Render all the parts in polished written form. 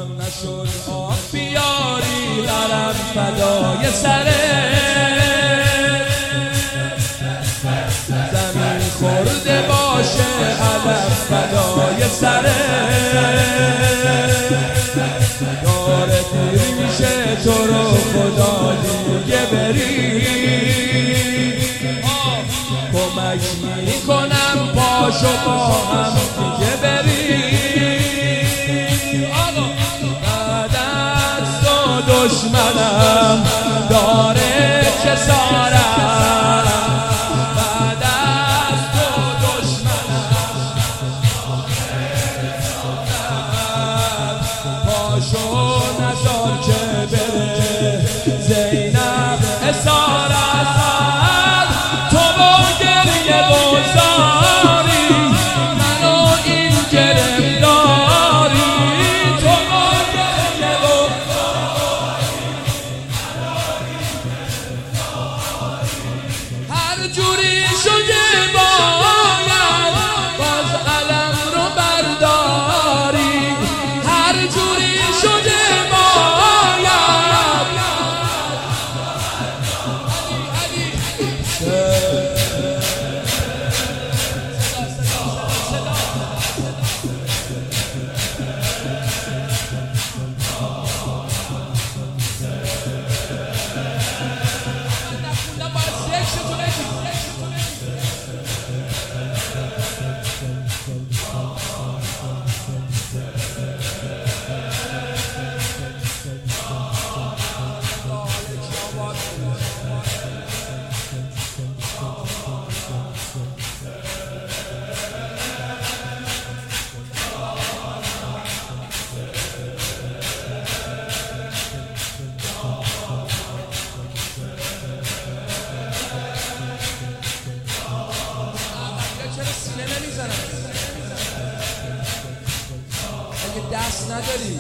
نشد آب بیاری علم فدای سره زمین خورده باشه علم فدای سره داره دیر میشه تو رو خدا دیگه بری کمک میکنم پاشو با هم دیگه بری بعد از تو دشمنم داره کسارم بعد از تو دشمنم پاشو نزار که بره زینب اسارت تو با گریه بزاری منو این گرفتاری تو با گریه بزاری هر جوری شده باید باز علم رو برداری هر جوری شده اگه دست نداری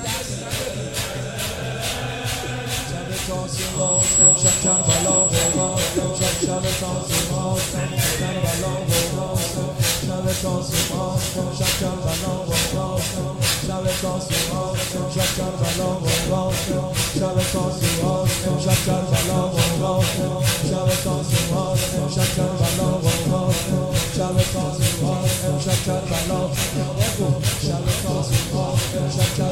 شب تاسیم باستم شب کربلا باستم شب تاسیم باستم کربلا باستم شب تاسیم باستم شب کربلا باستم شب تاسیم باستم شب کربلا باستم شب تاسیم باستم شب کربلا باستم شب تاسیم باستم شب کربلا باستم شب تاسیم باستم شب کربلا باستم شب تاسیم باستم شب